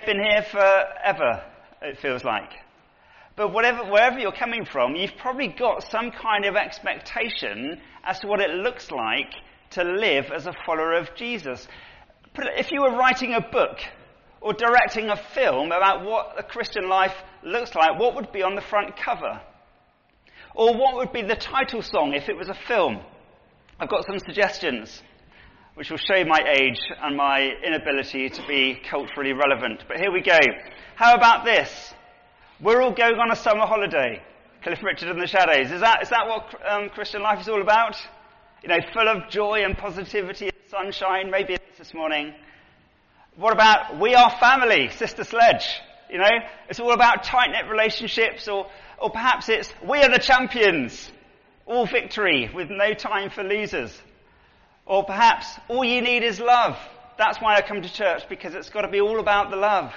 been here forever, it feels like. But wherever you're coming from, you've probably got some kind of expectation as to what it looks like to live as a follower of Jesus. If you were writing a book or directing a film about what a Christian life looks like, what would be on the front cover? Or what would be the title song if it was a film? I've got some suggestions, which will show my age and my inability to be culturally relevant. But here we go. How about this? We're all going on a summer holiday. Cliff Richard and the Shadows. Is that what Christian life is all about? You know, full of joy and positivity and sunshine. Maybe it's this morning. What about We Are Family, Sister Sledge? You know, it's all about tight-knit relationships, or perhaps it's We Are the Champions, all victory with no time for losers. Or perhaps All You Need Is Love. That's why I come to church, because it's got to be all about the love.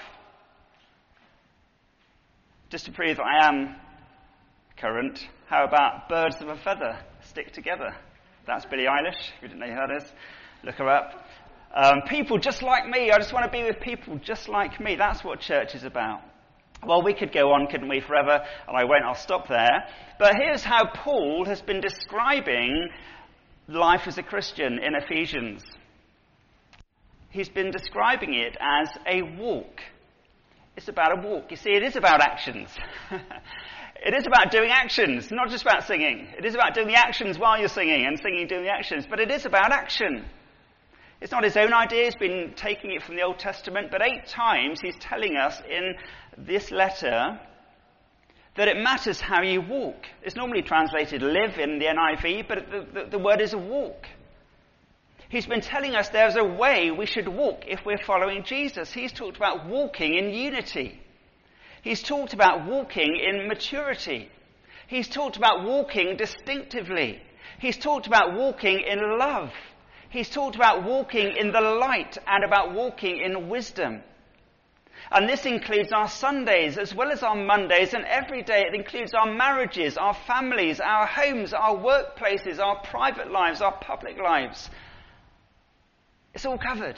Just to prove that I am current, how about Birds of a Feather, Stick Together? That's Billie Eilish. If you didn't know who that is, look her up. People just like me. I just want to be with people just like me. That's what church is about. Well, we could go on, couldn't we, forever? And I won't. I'll stop there. But here's how Paul has been describing life as a Christian in Ephesians. He's been describing it as a walk. It's about a walk. You see, it is about actions. It is about doing actions, not just about singing. It is about doing the actions while you're singing, and singing doing the actions. But it is about action. It's not his own idea. He's been taking it from the Old Testament. But 8 times he's telling us in this letter that it matters how you walk. It's normally translated live in the NIV, but the word is a walk. He's been telling us there's a way we should walk if we're following Jesus. He's talked about walking in unity. He's talked about walking in maturity. He's talked about walking distinctively. He's talked about walking in love. He's talked about walking in the light and about walking in wisdom. And this includes our Sundays as well as our Mondays, and every day it includes our marriages, our families, our homes, our workplaces, our private lives, our public lives. It's all covered.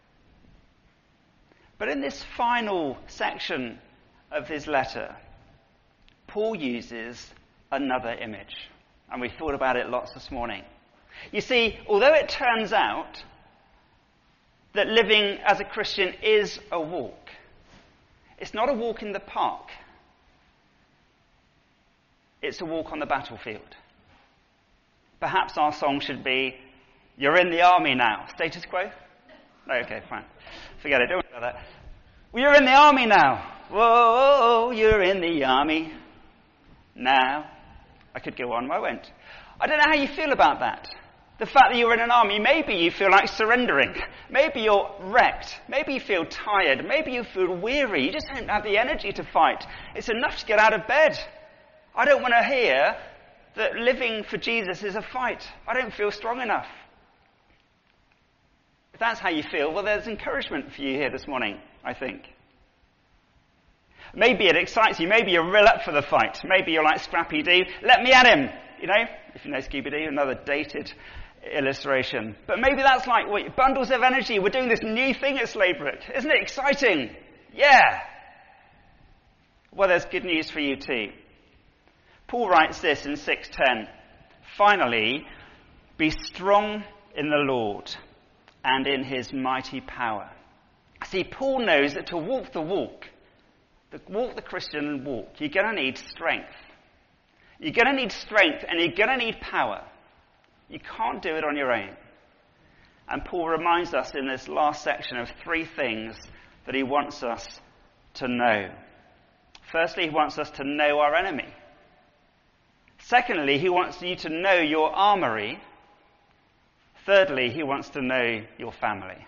But in this final section of his letter, Paul uses another image. And we thought about it lots this morning. You see, although it turns out that living as a Christian is a walk, it's not a walk in the park. It's a walk on the battlefield. Perhaps our song should be, You're in the army now. Status quo? No, okay, fine. Forget it, don't worry about that. Well, you're in the army now. Whoa, you're in the army now. I could go on, but I won't. I don't know how you feel about that. The fact that you're in an army, maybe you feel like surrendering. Maybe you're wrecked. Maybe you feel tired. Maybe you feel weary. You just don't have the energy to fight. It's enough to get out of bed. I don't want to hear that living for Jesus is a fight. I don't feel strong enough. If that's how you feel, well, there's encouragement for you here this morning, I think. Maybe it excites you. Maybe you're real up for the fight. Maybe you're like Scrappy-Doo. Let me at him. You know, if you know Scooby-Doo, another dated illustration. But maybe that's like bundles of energy. We're doing this new thing at Sladebrook. Isn't it exciting? Yeah. Well, there's good news for you too. Paul writes this in 6:10. Finally, be strong in the Lord and in his mighty power. See, Paul knows that to walk the Christian walk, you're going to need strength. You're going to need strength and you're going to need power. You can't do it on your own. And Paul reminds us in this last section of 3 things that he wants us to know. Firstly, he wants us to know our enemy. Secondly, he wants you to know your armory. Thirdly, he wants to know your family.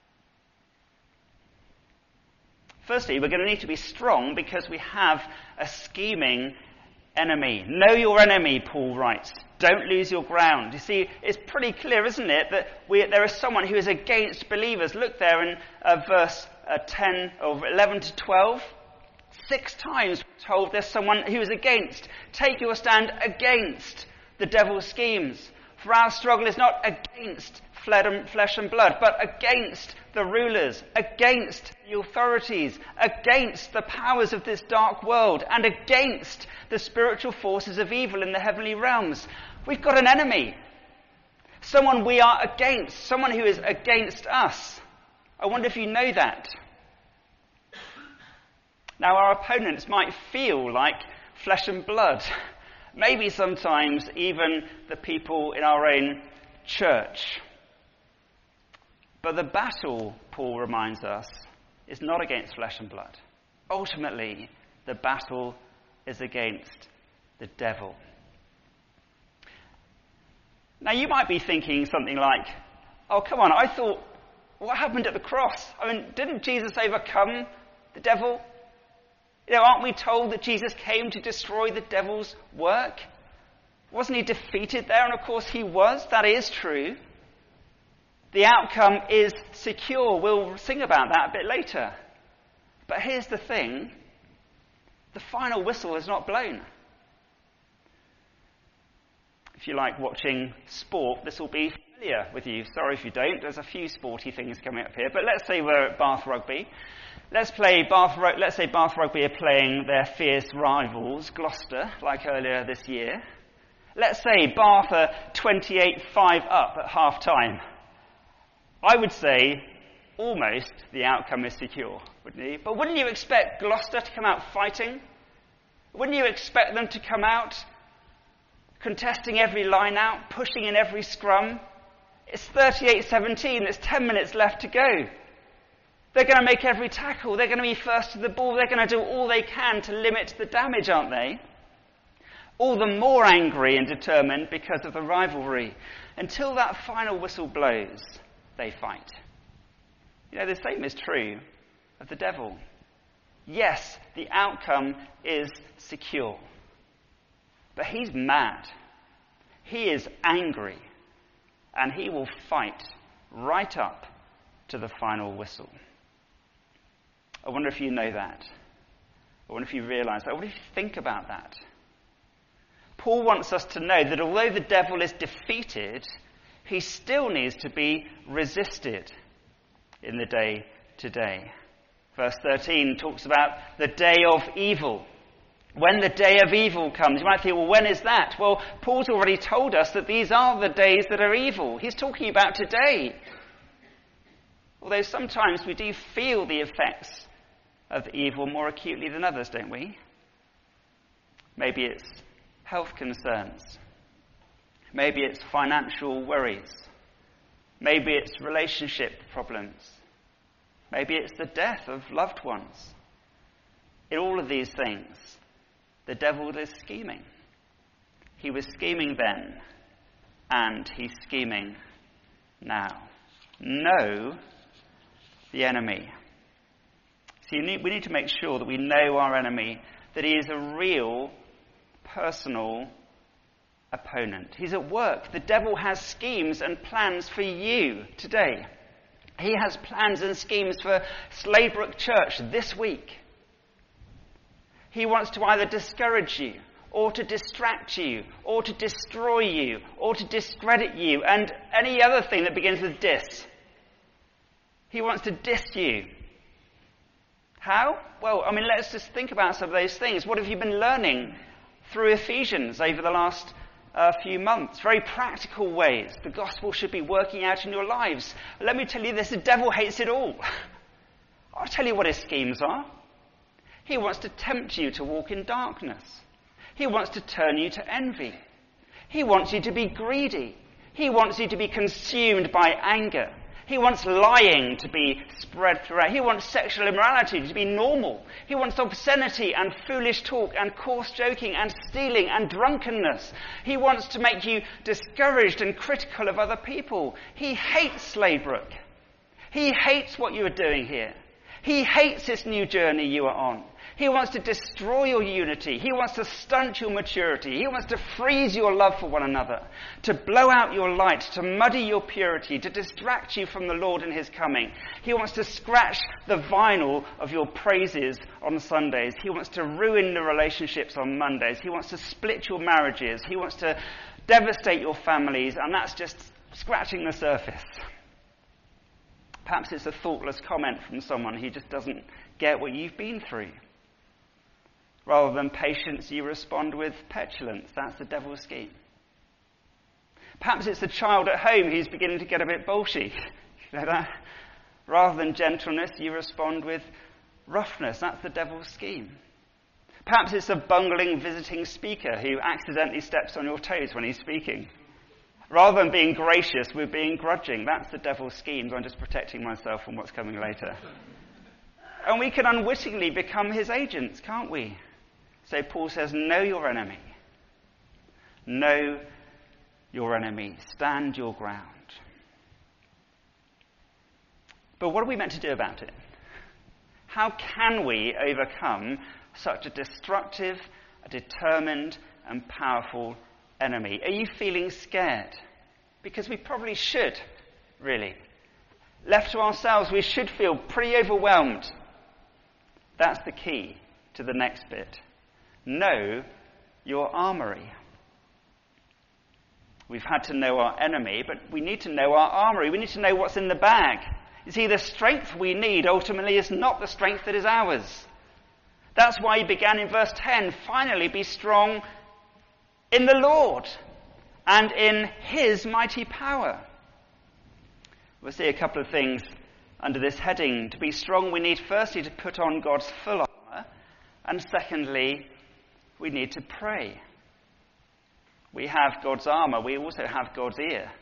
Firstly, we're going to need to be strong because we have a scheming enemy. Know your enemy, Paul writes. Don't lose your ground. You see, it's pretty clear, isn't it, that there is someone who is against believers. Look there in verse 10 or 11 to 12. 6 times we're told there's someone who is against. Take your stand against the devil's schemes. For our struggle is not against flesh and blood, but against the rulers, against the authorities, against the powers of this dark world, and against the spiritual forces of evil in the heavenly realms. We've got an enemy. Someone we are against. Someone who is against us. I wonder if you know that. Now, our opponents might feel like flesh and blood. Maybe sometimes even the people in our own church. But the battle, Paul reminds us, is not against flesh and blood. Ultimately, the battle is against the devil. Now, you might be thinking something like, oh, come on, I thought, what happened at the cross? I mean, didn't Jesus overcome the devil? Aren't we told that Jesus came to destroy the devil's work? Wasn't he defeated there? And of course he was. That is true. The outcome is secure. We'll sing about that a bit later. But here's the thing. The final whistle is not blown. If you like watching sport, this will be familiar with you. Sorry if you don't. There's a few sporty things coming up here. But let's say we're at Bath Rugby. Let's say Bath Rugby are playing their fierce rivals, Gloucester, like earlier this year. Let's say Bath are 28-5 up at half-time. I would say almost the outcome is secure, wouldn't you? But wouldn't you expect Gloucester to come out fighting? Wouldn't you expect them to come out contesting every line out, pushing in every scrum? It's 38-17, there's 10 minutes left to go. They're going to make every tackle. They're going to be first to the ball. They're going to do all they can to limit the damage, aren't they? All the more angry and determined because of the rivalry. Until that final whistle blows, they fight. The same is true of the devil. Yes, the outcome is secure. But he's mad. He is angry. And he will fight right up to the final whistle. I wonder if you know that. I wonder if you realize that. I wonder if you think about that. Paul wants us to know that although the devil is defeated, he still needs to be resisted in the day to day. Verse 13 talks about the day of evil. When the day of evil comes, you might think, well, when is that? Well, Paul's already told us that these are the days that are evil. He's talking about today. Although sometimes we do feel the effects of evil more acutely than others, don't we? Maybe it's health concerns. Maybe it's financial worries. Maybe it's relationship problems. Maybe it's the death of loved ones. In all of these things, the devil is scheming. He was scheming then, and he's scheming now. Know the enemy. See, we need to make sure that we know our enemy, that he is a real, personal opponent. He's at work. The devil has schemes and plans for you today. He has plans and schemes for Sladebrook Church this week. He wants to either discourage you, or to distract you, or to destroy you, or to discredit you, and any other thing that begins with dis. He wants to diss you. How? Well, let's just think about some of those things. What have you been learning through Ephesians over the last few months? Very practical ways the gospel should be working out in your lives. Let me tell you this, the devil hates it all. I'll tell you what his schemes are. He wants to tempt you to walk in darkness. He wants to turn you to envy. He wants you to be greedy. He wants you to be consumed by anger. He wants lying to be spread throughout. He wants sexual immorality to be normal. He wants obscenity and foolish talk and coarse joking and stealing and drunkenness. He wants to make you discouraged and critical of other people. He hates Sladebrook. He hates what you are doing here. He hates this new journey you are on. He wants to destroy your unity. He wants to stunt your maturity. He wants to freeze your love for one another, to blow out your light, to muddy your purity, to distract you from the Lord and his coming. He wants to scratch the vinyl of your praises on Sundays. He wants to ruin the relationships on Mondays. He wants to split your marriages. He wants to devastate your families, and that's just scratching the surface. Perhaps it's a thoughtless comment from someone who just doesn't get what you've been through. Rather than patience, you respond with petulance. That's the devil's scheme. Perhaps it's the child at home who's beginning to get a bit bolshy. You know that? Rather than gentleness, you respond with roughness. That's the devil's scheme. Perhaps it's a bungling visiting speaker who accidentally steps on your toes when he's speaking. Rather than being gracious, we're being grudging. That's the devil's scheme. I'm just protecting myself from what's coming later. And we can unwittingly become his agents, can't we? So Paul says, know your enemy. Know your enemy. Stand your ground. But what are we meant to do about it? How can we overcome such a destructive, a determined, and powerful enemy? Are you feeling scared? Because we probably should, really. Left to ourselves, we should feel pretty overwhelmed. That's the key to the next bit. Know your armory. We've had to know our enemy, but we need to know our armory. We need to know what's in the bag. You see, the strength we need ultimately is not the strength that is ours. That's why he began in verse 10, finally be strong in the Lord and in his mighty power. We'll see a couple of things under this heading. To be strong, we need firstly to put on God's full armour, and secondly, we need to pray. We have God's armour, we also have God's ear.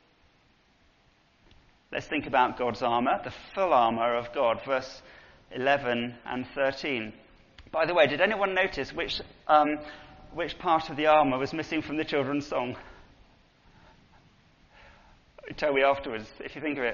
Let's think about God's armour, the full armour of God, verse 11 and 13. By the way, did anyone notice which part of the armour was missing from the children's song? Tell me afterwards, if you think of it.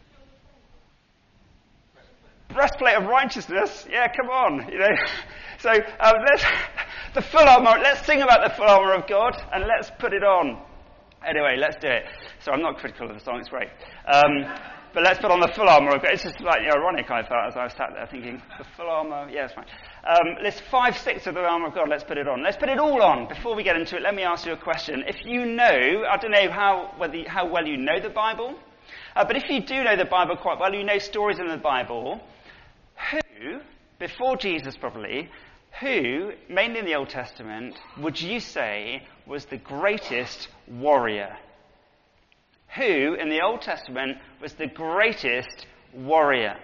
Breastplate of righteousness? Yeah, come on, you know. So the full armour, let's sing about the full armour of God and let's put it on. Anyway, let's do it. So I'm not critical of the song, it's great. But let's put on the full armour of God. It's just like ironic, I felt, as I was sat there thinking, the full armour, yeah, it's fine. Let's 5/6 of the armour of God, let's put it on. Let's put it all on. Before we get into it, let me ask you a question. If you know, I don't know how well you know the Bible, but if you do know the Bible quite well, you know stories in the Bible, who, before Jesus probably, who, mainly in the Old Testament, would you say was the greatest warrior? Who, in the Old Testament, was the greatest warrior?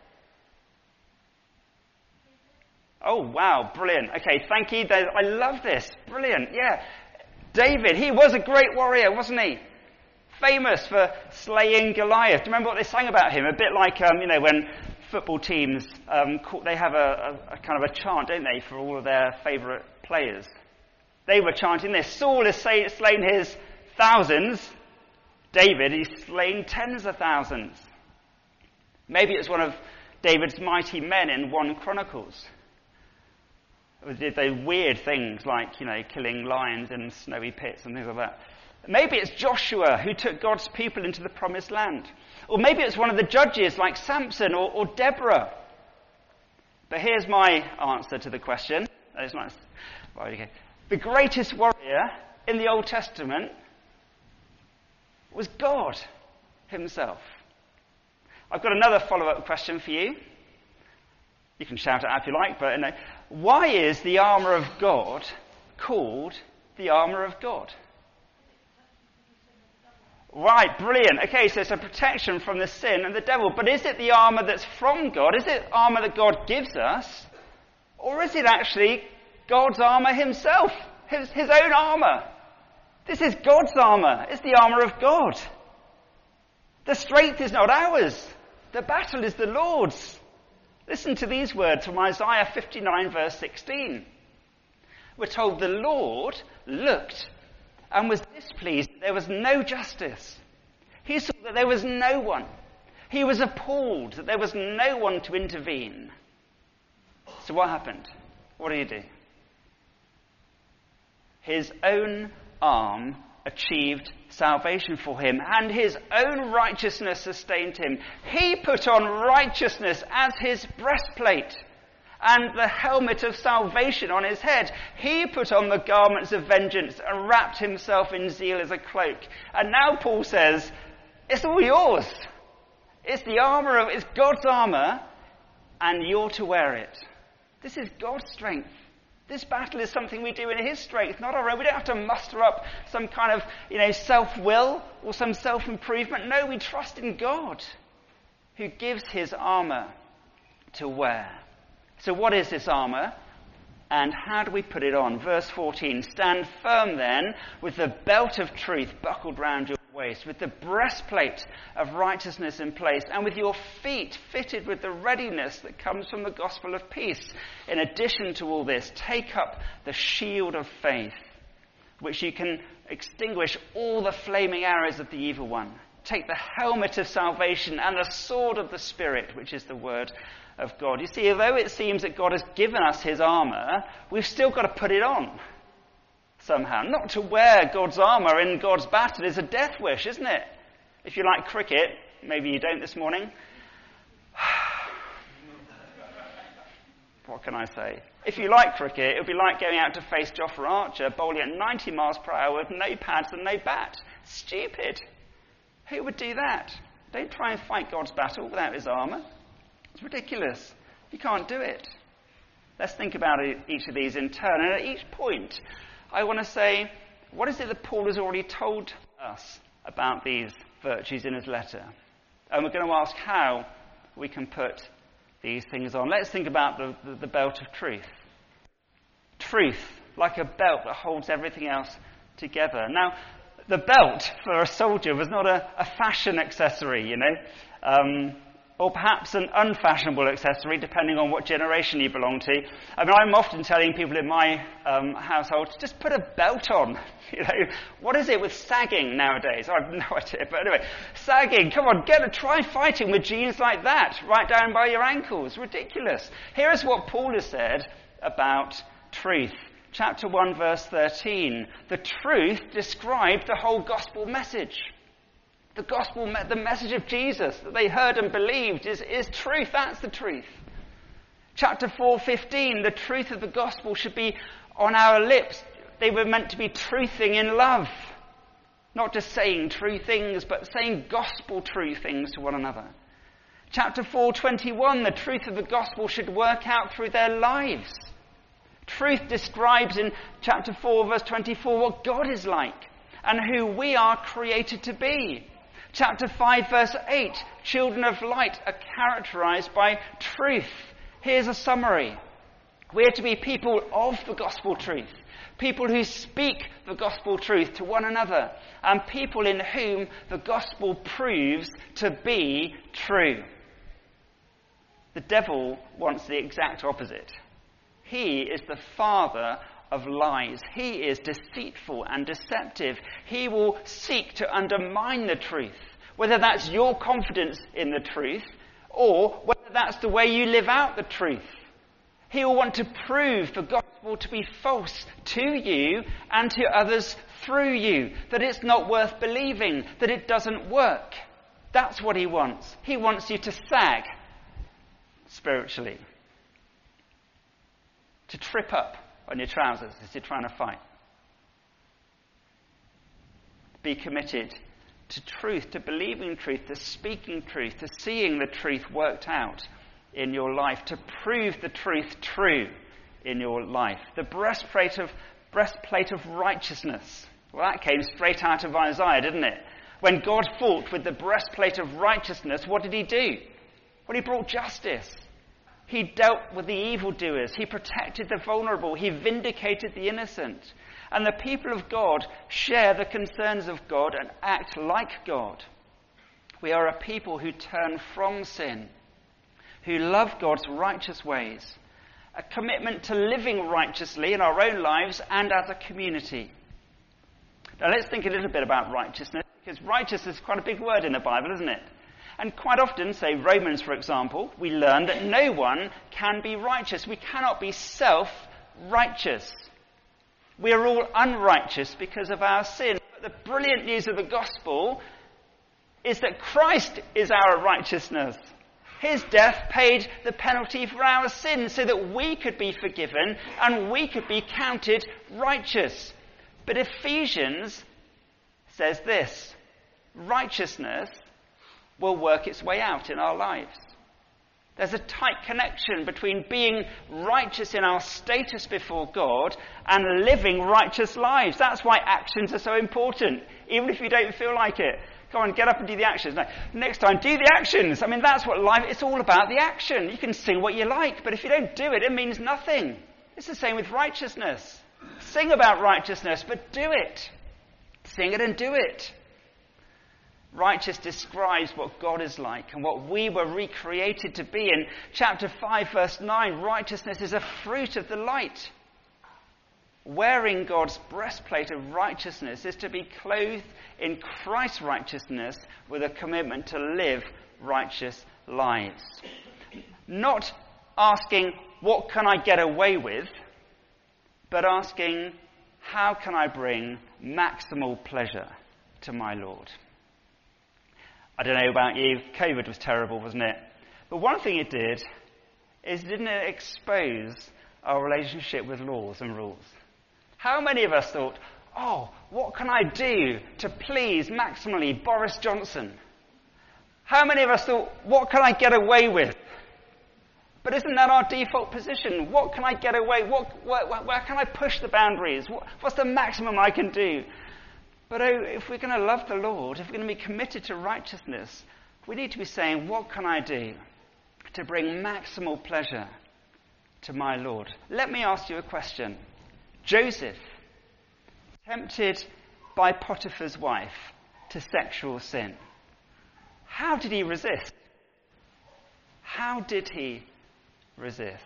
Oh, wow, brilliant. Okay, thank you. I love this. Brilliant, yeah. David, he was a great warrior, wasn't he? Famous for slaying Goliath. Do you remember what they sang about him? A bit like, when football teams, they have a kind of a chant, don't they, for all of their favourite players. They were chanting this. Saul has slain his thousands. David, he's slain tens of thousands. Maybe it's one of David's mighty men in 1 Chronicles. Did they weird things like, killing lions in snowy pits and things like that. Maybe it's Joshua who took God's people into the promised land. Or maybe it's one of the judges like Samson or Deborah. But here's my answer to the question. It's nice. Right, okay. The greatest warrior in the Old Testament was God himself. I've got another follow-up question for you. You can shout it out if you like, but why is the armour of God called the armour of God? Right, brilliant. Okay, so it's a protection from the sin and the devil. But is it the armour that's from God? Is it armour that God gives us? Or is it actually God's armour himself? His own armour? This is God's armour. It's the armour of God. The strength is not ours. The battle is the Lord's. Listen to these words from Isaiah 59 verse 16. We're told the Lord looked and was displeased that there was no justice. He saw that there was no one. He was appalled that there was no one to intervene. So what happened? What did he do? His own arm achieved salvation for him, and his own righteousness sustained him. He put on righteousness as his breastplate, and the helmet of salvation on his head. He put on the garments of vengeance and wrapped himself in zeal as a cloak. And now Paul says, it's all yours. It's it's God's armor, and you're to wear it. This is God's strength. This battle is something we do in his strength, not our own. We don't have to muster up some kind of, self-will or some self-improvement. No, we trust in God, who gives his armor to wear. So what is this armor? And how do we put it on? Verse 14, stand firm then with the belt of truth buckled round your waist, with the breastplate of righteousness in place, and with your feet fitted with the readiness that comes from the gospel of peace. In addition to all this, take up the shield of faith, which you can extinguish all the flaming arrows of the evil one. Take the helmet of salvation and the sword of the Spirit, which is the word of God. You see, although it seems that God has given us his armor, we've still got to put it on somehow. Not to wear God's armor in God's battle is a death wish, isn't it? If you like cricket, maybe you don't this morning. What can I say? If you like cricket, it would be like going out to face Jofra Archer, bowling at 90 miles per hour with no pads and no bat. Stupid. Who would do that? Don't try and fight God's battle without his armor. It's ridiculous. You can't do it. Let's think about each of these in turn. And at each point, I want to say, what is it that Paul has already told us about these virtues in his letter? And we're going to ask how we can put these things on. Let's think about the belt of truth. Truth, like a belt that holds everything else together. Now, the belt for a soldier was not a fashion accessory, or perhaps an unfashionable accessory, depending on what generation you belong to. I mean, I'm often telling people in my household, just put a belt on. What is it with sagging nowadays? I have no idea, but anyway, sagging. Come on, try fighting with jeans like that, right down by your ankles. Ridiculous. Here is what Paul has said about truth. Chapter 1, verse 13. The truth described the whole gospel message. The gospel, the message of Jesus that they heard and believed is truth. That's the truth. Chapter 4:15, the truth of the gospel should be on our lips. They were meant to be truthing in love. Not just saying true things, but saying gospel true things to one another. Chapter 4:21, the truth of the gospel should work out through their lives. Truth describes in chapter 4, verse 24, what God is like and who we are created to be. Chapter 5, verse 8, children of light are characterized by truth. Here's a summary. We're to be people of the gospel truth, people who speak the gospel truth to one another, and people in whom the gospel proves to be true. The devil wants the exact opposite. He is the father of lies. He is deceitful and deceptive. He will seek to undermine the truth, whether that's your confidence in the truth or whether that's the way you live out the truth. He will want to prove the gospel to be false to you and to others through you, that it's not worth believing, that it doesn't work. That's what he wants. He wants you to sag spiritually, to trip up on your trousers as you're trying to fight. Be committed to truth, to believing truth, to speaking truth, to seeing the truth worked out in your life, to prove the truth true in your life. The breastplate of righteousness. Well, that came straight out of Isaiah, didn't it? When God fought with the breastplate of righteousness, what did he do? Well, he brought justice. He dealt with the evildoers. He protected the vulnerable. He vindicated the innocent. And the people of God share the concerns of God and act like God. We are a people who turn from sin, who love God's righteous ways, a commitment to living righteously in our own lives and as a community. Now let's think a little bit about righteousness, because righteousness is quite a big word in the Bible, isn't it? And quite often, say Romans for example, we learn that no one can be righteous. We cannot be self-righteous. We are all unrighteous because of our sin. But the brilliant news of the gospel is that Christ is our righteousness. His death paid the penalty for our sins so that we could be forgiven and we could be counted righteous. But Ephesians says this: righteousness will work its way out in our lives. There's a tight connection between being righteous in our status before God and living righteous lives. That's why actions are so important, even if you don't feel like it. Come on, get up and do the actions. No, next time, do the actions. I mean, that's what life, it's all about, the action. You can sing what you like, but if you don't do it, it means nothing. It's the same with righteousness. Sing about righteousness, but do it. Sing it and do it. Righteous describes what God is like and what we were recreated to be. In chapter 5, verse 9, righteousness is a fruit of the light. Wearing God's breastplate of righteousness is to be clothed in Christ's righteousness with a commitment to live righteous lives. Not asking, what can I get away with? But asking, how can I bring maximal pleasure to my Lord? I don't know about you, COVID was terrible, wasn't it? But one thing it did is didn't it expose our relationship with laws and rules? How many of us thought, oh, what can I do to please maximally Boris Johnson? How many of us thought, what can I get away with? But isn't that our default position? What can I get away? Where can I push the boundaries? What's the maximum I can do? But if we're going to love the Lord, if we're going to be committed to righteousness, we need to be saying, what can I do to bring maximal pleasure to my Lord? Let me ask you a question. Joseph, tempted by Potiphar's wife to sexual sin, how did he resist? How did he resist?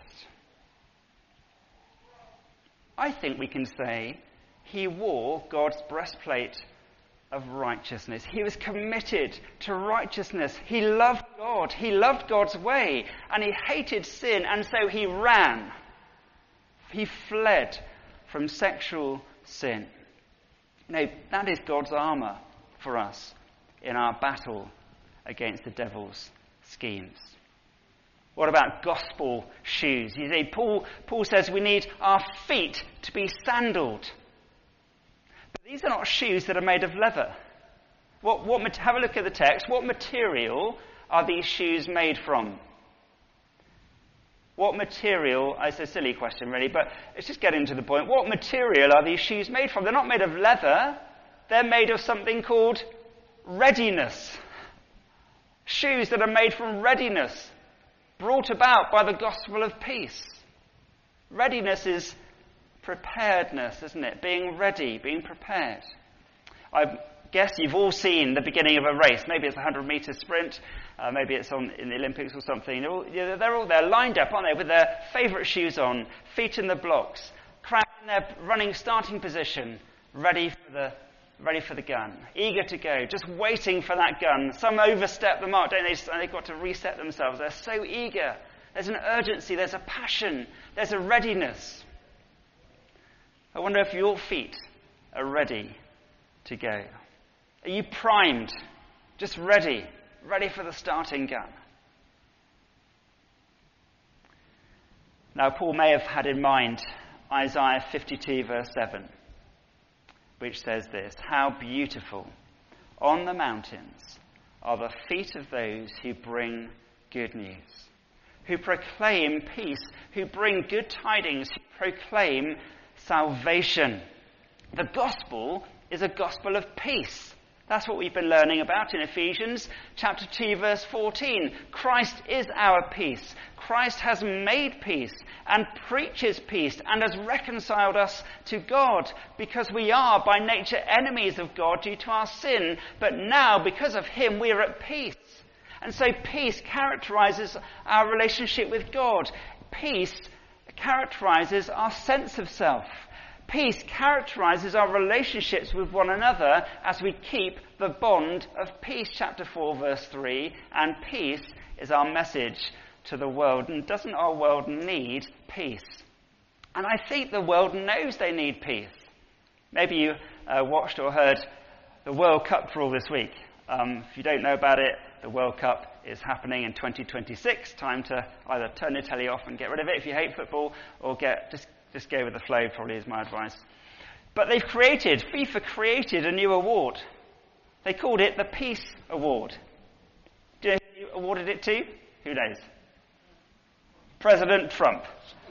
I think we can say he wore God's breastplate of righteousness. He was committed to righteousness. He loved God. He loved God's way. And he hated sin. And so he ran. He fled from sexual sin. No, that is God's armour for us in our battle against the devil's schemes. What about gospel shoes? You see, Paul says we need our feet to be sandaled. But these are not shoes that are made of leather. Have a look at the text. What material are these shoes made from? What material, it's a silly question really, but let's just get into the point. What material are these shoes made from? They're not made of leather. They're made of something called readiness. Shoes that are made from readiness, brought about by the gospel of peace. Readiness is preparedness, isn't it? Being ready, being prepared. I guess you've all seen the beginning of a race. Maybe it's a 100-metre sprint. Maybe it's in the Olympics or something. They're all there lined up, aren't they, with their favourite shoes on, feet in the blocks, crowd in their running starting position, ready for the gun, eager to go, just waiting for that gun. Some overstep the mark, don't they? And they've got to reset themselves. They're so eager. There's an urgency, there's a passion, there's a readiness. I wonder if your feet are ready to go. Are you primed? Just ready for the starting gun? Now, Paul may have had in mind Isaiah 52, verse 7, which says this: how beautiful on the mountains are the feet of those who bring good news, who proclaim peace, who bring good tidings, who proclaim salvation. The gospel is a gospel of peace. That's what we've been learning about in Ephesians chapter 2, verse 14. Christ is our peace. Christ has made peace and preaches peace and has reconciled us to God, because we are by nature enemies of God due to our sin. But now, because of him, we are at peace. And so peace characterizes our relationship with God. Peace characterizes our sense of self. Peace characterizes our relationships with one another as we keep the bond of peace, chapter 4, verse 3. And peace is our message to the world. And doesn't our world need peace? And I think the world knows they need peace. Maybe you watched or heard the World Cup draw this week. If you don't know about it, The World Cup is happening in 2026. Time to either turn your telly off and get rid of it if you hate football, or just go with the flow, probably is my advice. But FIFA created a new award. They called it the Peace Award. Do you know who you awarded it to? Who knows? President Trump.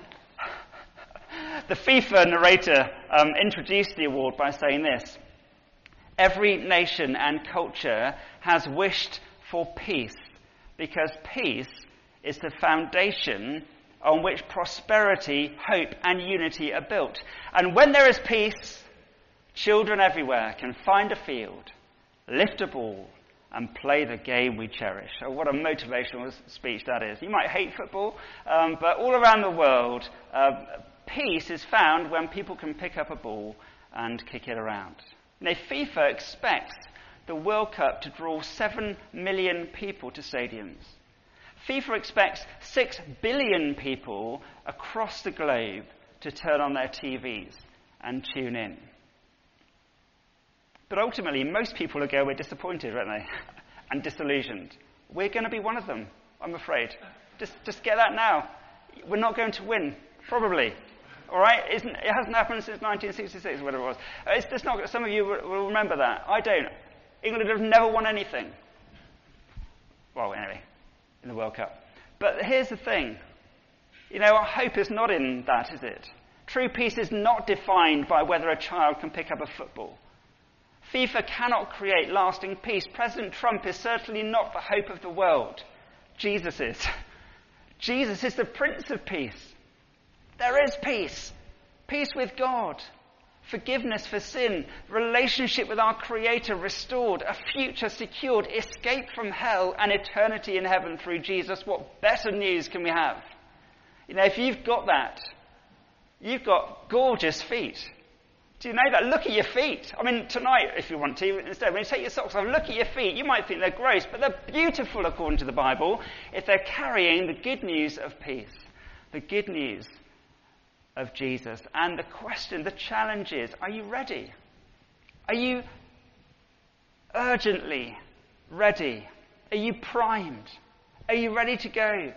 The FIFA narrator introduced the award by saying this: every nation and culture has wished for peace, because peace is the foundation on which prosperity, hope, and unity are built. And when there is peace, children everywhere can find a field, lift a ball, and play the game we cherish. Oh, what a motivational speech that is. You might hate football, but all around the world, peace is found when people can pick up a ball and kick it around. Now, FIFA expects the World Cup to draw 7 million people to stadiums. FIFA expects 6 billion people across the globe to turn on their TVs and tune in. But ultimately, most people will go away disappointed, won't they? And disillusioned. We're going to be one of them, I'm afraid. Just get that now. We're not going to win, probably. All right? It hasn't happened since 1966, or whatever it was. It's just not. Some of you will remember that. I don't. England have never won anything. Well, anyway, in the World Cup. But here's the thing. Our hope is not in that, is it? True peace is not defined by whether a child can pick up a football. FIFA cannot create lasting peace. President Trump is certainly not the hope of the world. Jesus is. Jesus is the Prince of Peace. There is peace. Peace with God. Forgiveness for sin. Relationship with our Creator restored. A future secured. Escape from hell and eternity in heaven through Jesus. What better news can we have? If you've got that, you've got gorgeous feet. Do you know that? Look at your feet. I mean, tonight, if you want to, instead, when you take your socks off, look at your feet. You might think they're gross, but they're beautiful according to the Bible if they're carrying the good news of peace, the good news of Jesus. And the question, the challenge is, are you ready? Are you urgently ready? Are you primed? Are you ready to go?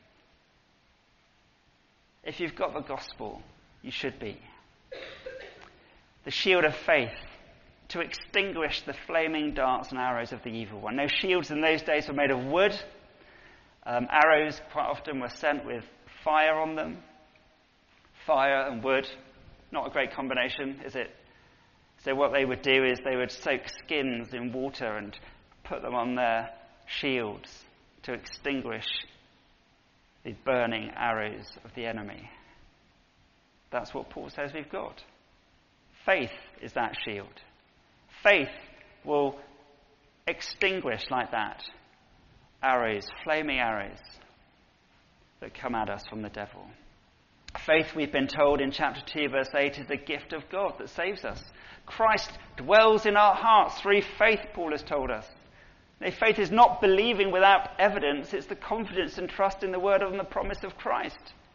If you've got the gospel, you should be. The shield of faith to extinguish the flaming darts and arrows of the evil one. No, shields in those days were made of wood. Arrows quite often were sent with fire on them. Fire and wood, not a great combination, is it? So what they would do is they would soak skins in water and put them on their shields to extinguish the burning arrows of the enemy. That's what Paul says we've got. Faith is that shield. Faith will extinguish like that arrows, flaming arrows that come at us from the devil. Faith, we've been told in chapter 2, verse 8, is the gift of God that saves us. Christ dwells in our hearts through faith, Paul has told us. Now, faith is not believing without evidence, it's the confidence and trust in the word and the promise of Christ.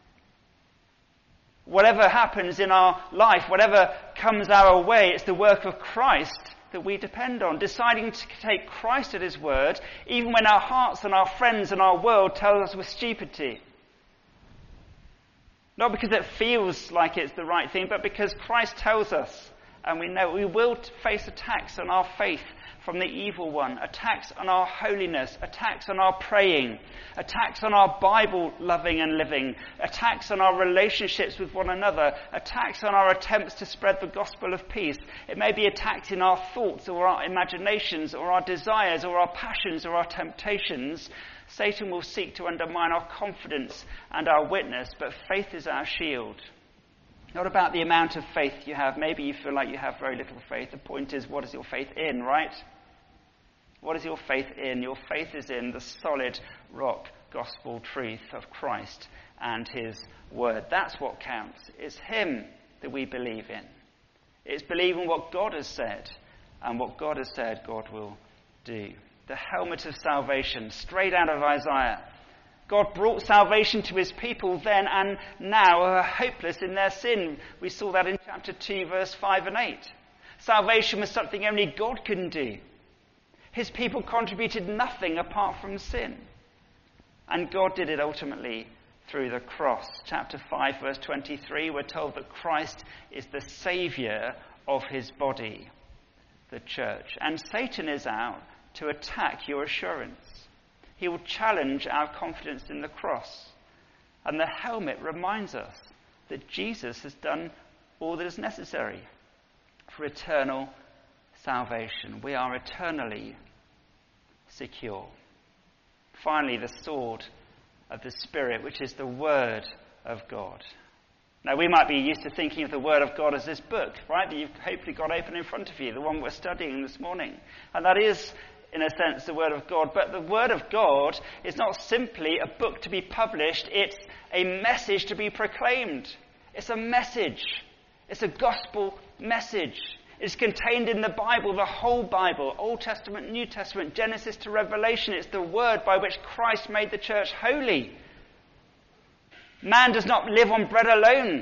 Whatever happens in our life, whatever comes our way, it's the work of Christ that we depend on. Deciding to take Christ at his word, even when our hearts and our friends and our world tell us we're stupidity. Not because it feels like it's the right thing, but because Christ tells us, and we know we will face attacks on our faith from the evil one, attacks on our holiness, attacks on our praying, attacks on our Bible loving and living, attacks on our relationships with one another, attacks on our attempts to spread the gospel of peace. It may be attacks in our thoughts or our imaginations or our desires or our passions or our temptations. Satan will seek to undermine our confidence and our witness, but faith is our shield. Not about the amount of faith you have. Maybe you feel like you have very little faith. The point is, what is your faith in, right? What is your faith in? Your faith is in the solid rock gospel truth of Christ and his word. That's what counts. It's him that we believe in. It's believing what God has said, and what God has said God will do. The helmet of salvation, straight out of Isaiah. God brought salvation to his people then and now who are hopeless in their sin. We saw that in chapter 2, verse 5 and 8. Salvation was something only God can do. His people contributed nothing apart from sin. And God did it ultimately through the cross. Chapter 5, verse 23, we're told that Christ is the saviour of his body, the church. And Satan is out to attack your assurance. He will challenge our confidence in the cross. And the helmet reminds us that Jesus has done all that is necessary for eternal salvation. We are eternally secure. Finally, the sword of the Spirit, which is the Word of God. Now, we might be used to thinking of the Word of God as this book, right, that you've hopefully got open in front of you, the one we're studying this morning. And that is, in a sense, the Word of God. But the Word of God is not simply a book to be published. It's a message to be proclaimed. It's a message. It's a gospel message. It's contained in the Bible, the whole Bible, Old Testament, New Testament, Genesis to Revelation. It's the word by which Christ made the church holy. Man does not live on bread alone,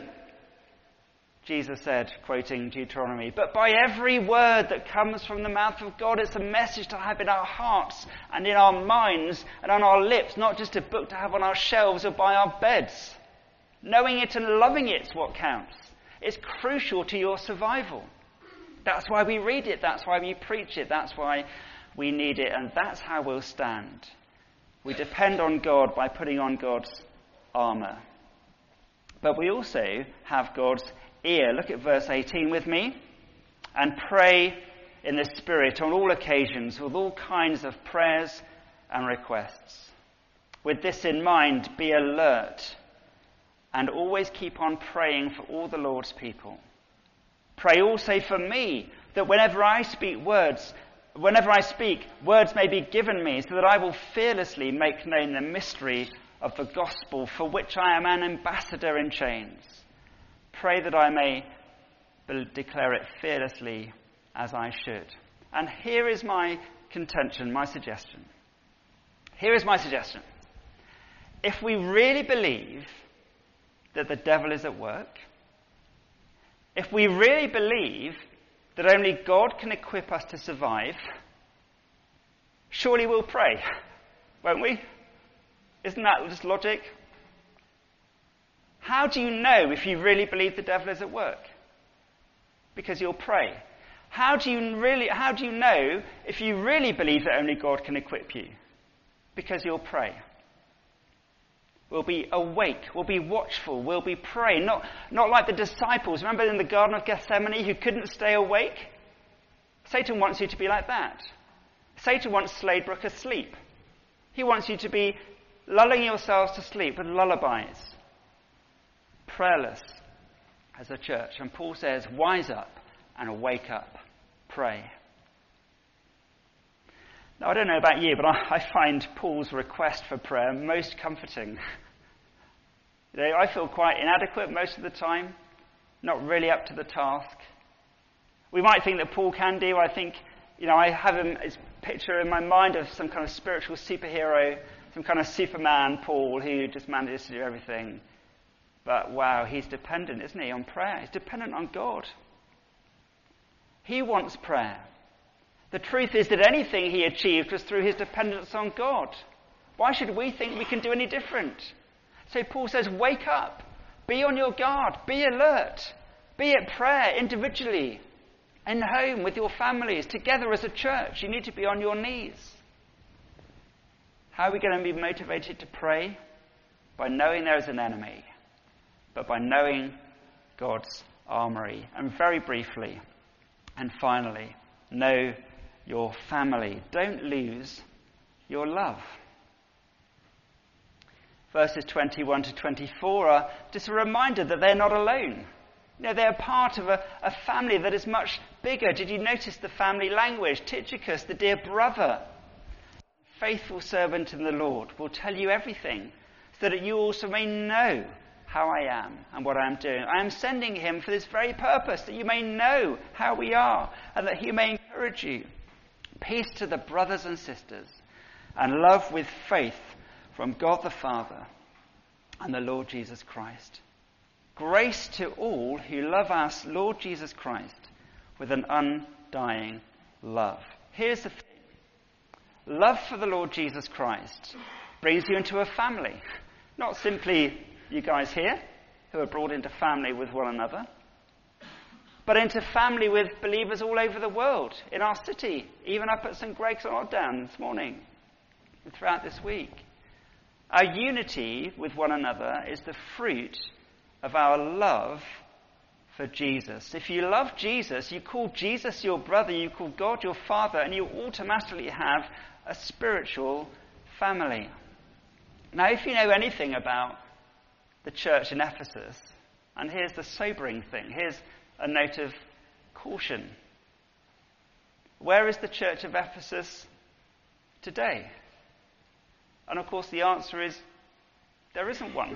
Jesus said, quoting Deuteronomy, but by every word that comes from the mouth of God. It's a message to have in our hearts and in our minds and on our lips, not just a book to have on our shelves or by our beds. Knowing it and loving it's what counts. It's crucial to your survival. That's why we read it, that's why we preach it, that's why we need it, and that's how we'll stand. We depend on God by putting on God's armour. But we also have God's ear. Look at verse 18 with me. And pray in the Spirit on all occasions with all kinds of prayers and requests. With this in mind, be alert and always keep on praying for all the Lord's people. Pray also for me, that whenever I speak, words may be given me, so that I will fearlessly make known the mystery of the gospel, for which I am an ambassador in chains. Pray that I may declare it fearlessly as I should. And here is my contention, my suggestion. Here is my suggestion. If we really believe that the devil is at work, if we really believe that only God can equip us to survive, surely we'll pray, won't we? Isn't that just logic? How do you know if you really believe the devil is at work? Because you'll pray. How do you know if you really believe that only God can equip you? Because you'll pray. We'll be awake, we'll be watchful, we'll be praying. Not like the disciples, remember in the Garden of Gethsemane, who couldn't stay awake? Satan wants you to be like that. Satan wants Sladebrooke asleep. He wants you to be lulling yourselves to sleep with lullabies. Prayerless as a church. And Paul says, wise up and wake up. Pray. Now, I don't know about you, but I find Paul's request for prayer most comforting. I feel quite inadequate most of the time, not really up to the task. We might think that Paul can do. I think, I have his picture in my mind of some kind of spiritual superhero, some kind of Superman Paul who just manages to do everything. But wow, he's dependent, isn't he, on prayer? He's dependent on God. He wants prayer. The truth is that anything he achieved was through his dependence on God. Why should we think we can do any different? So Paul says, wake up, be on your guard, be alert, be at prayer individually, in home with your families, together as a church. You need to be on your knees. How are we going to be motivated to pray? By knowing there is an enemy, but by knowing God's armoury. And very briefly, and finally, know your family. Don't lose your love. Verses 21 to 24 are just a reminder that they're not alone. They're part of a family that is much bigger. Did you notice the family language? Tychicus, the dear brother, faithful servant in the Lord, will tell you everything, so that you also may know how I am and what I am doing. I am sending him for this very purpose, that you may know how we are, and that he may encourage you. Peace to the brothers and sisters, and love with faith from God the Father and the Lord Jesus Christ. Grace to all who love us, Lord Jesus Christ, with an undying love. Here's the thing. Love for the Lord Jesus Christ brings you into a family. Not simply you guys here, who are brought into family with one another, but into family with believers all over the world, in our city, even up at St. Greg's on Odddown this morning, and throughout this week. Our unity with one another is the fruit of our love for Jesus. If you love Jesus, you call Jesus your brother, you call God your Father, and you automatically have a spiritual family. Now, if you know anything about the church in Ephesus, and here's the sobering thing, here's a note of caution. Where is the church of Ephesus today? And of course the answer is, there isn't one. I'm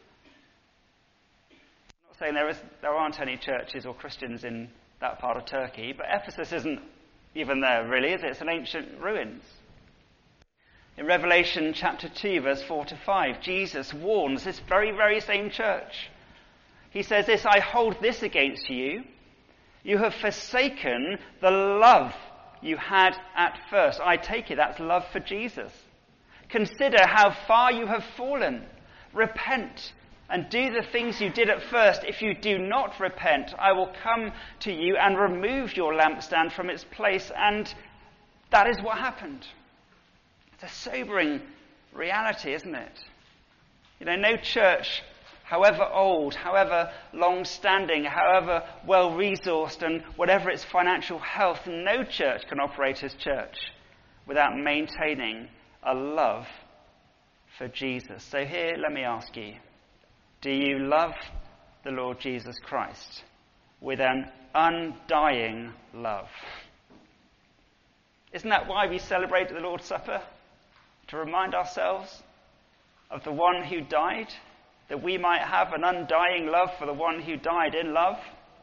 not saying there aren't any churches or Christians in that part of Turkey, but Ephesus isn't even there really, is it? It's an ancient ruins. In Revelation chapter 2, verse 4 to 5, Jesus warns this very, very same church. He says this, I hold this against you. You have forsaken the love you had at first. I take it that's love for Jesus. Consider how far you have fallen. Repent and do the things you did at first. If you do not repent, I will come to you and remove your lampstand from its place. And that is what happened. It's a sobering reality, isn't it? You know, no church, however old, however long-standing, however well-resourced, and whatever its financial health, no church can operate as church without maintaining a love for Jesus. So here, let me ask you, do you love the Lord Jesus Christ with an undying love? Isn't that why we celebrate the Lord's Supper? To remind ourselves of the one who died, that we might have an undying love for the one who died in love.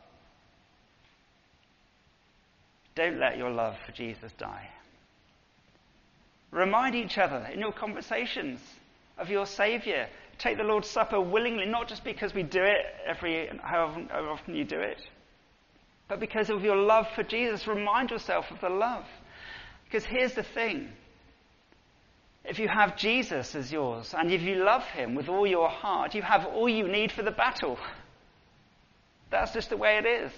Don't let your love for Jesus die. Remind each other in your conversations of your Saviour. Take the Lord's Supper willingly, not just because we do it however often you do it, but because of your love for Jesus. Remind yourself of the love. Because here's the thing. If you have Jesus as yours, and if you love him with all your heart, you have all you need for the battle. That's just the way it is.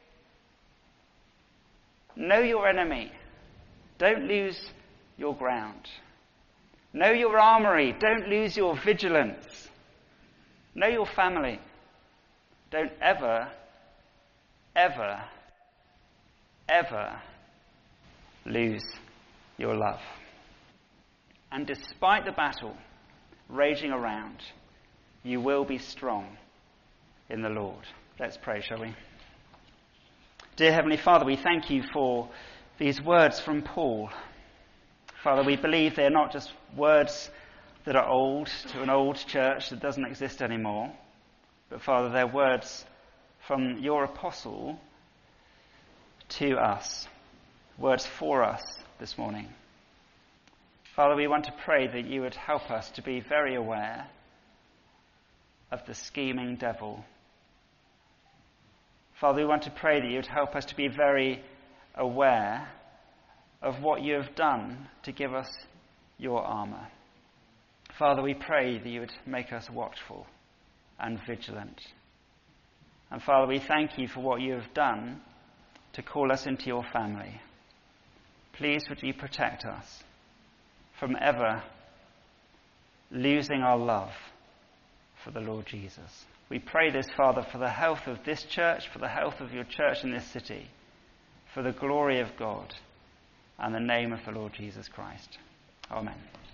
Know your enemy. Don't lose your ground. Know your armory. Don't lose your vigilance. Know your family. Don't ever, ever, ever lose your love. And despite the battle raging around, you will be strong in the Lord. Let's pray, shall we? Dear Heavenly Father, we thank you for these words from Paul. Father, we believe they're not just words that are old to an old church that doesn't exist anymore, but Father, they're words from your apostle to us, words for us this morning. Father, we want to pray that you would help us to be very aware of the scheming devil. Father, we want to pray that you would help us to be very aware of what you have done to give us your armour. Father, we pray that you would make us watchful and vigilant. And Father, we thank you for what you have done to call us into your family. Please would you protect us from ever losing our love for the Lord Jesus. We pray this, Father, for the health of this church, for the health of your church in this city, for the glory of God, and the name of the Lord Jesus Christ. Amen.